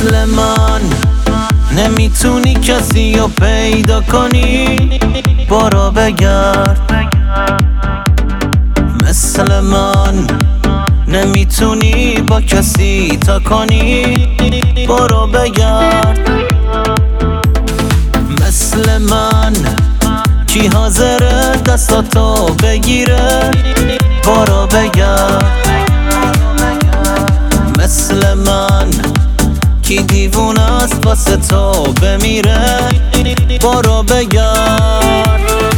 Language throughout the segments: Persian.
مثل من نمیتونی کسی رو پیدا کنی، برو بگرد. مثل من نمیتونی با کسی تا کنی، برو بگرد. مثل من کی حاضره دستاتو بگیره، برو بگرد. مثل من کی دیوونه است واسه تو بمیره، برو بگرد.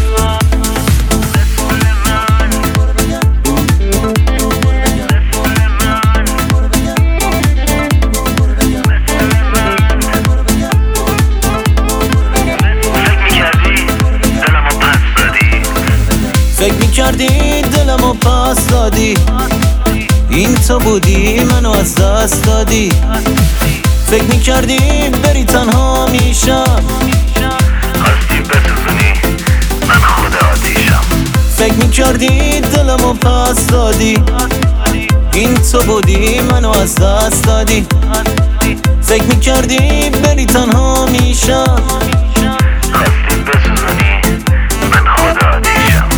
فکر میکردی دلمو پس دادی، این تو بودی منو از دست دادی. فکر میکردی بری تنها میشم، خواستی بسوزونی من خود آتیشم. فکر میکردی دلمو پس دادی، این تو بودی منو از دست دادی. فکر میکردی بری تنها میشم، خواستی بسوزونی من خود آتیشم.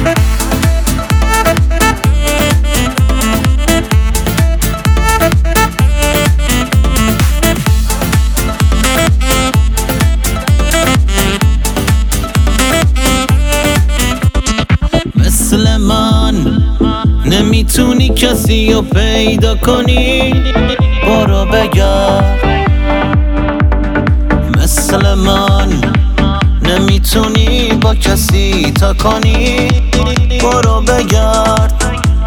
مثل من نمیتونی کسی رو پیدا کنی، برو بگرد. مثل من نمیتونی با کسی تا کنی، برو بگرد.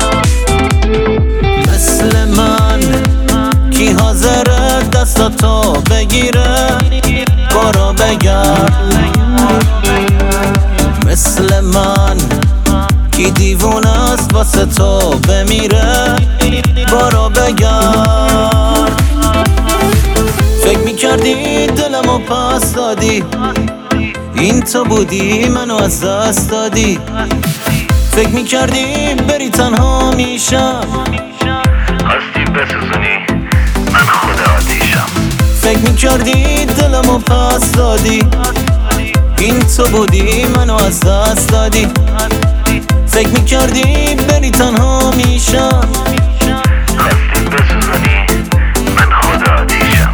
مثل من کی حاضره دستاتو بگیره، برو بگرد. مثل من کی دیوونه است واسه تو بمیره، برو بگرد. فکر میکردی دلمو پس دادی، این تو بودی منو از دست دادی. فکر میکردی بری تنها میشم، خواستی بسوزونی من خود آتیشم. فکر میکردی دلمو پس دادی، این تو بودی منو از دست دادی. فکر میکردی بری تنها میشم، خواستی بسوزونی من خود آتیشم.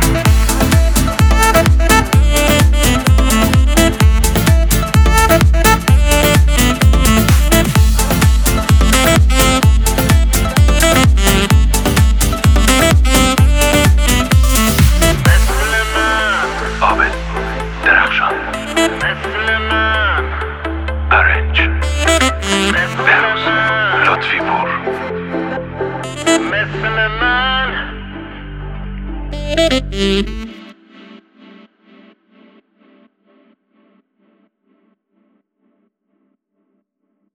مثل من عابد درخشان، مثل من برنج، بهروز لطفی پور، مثل من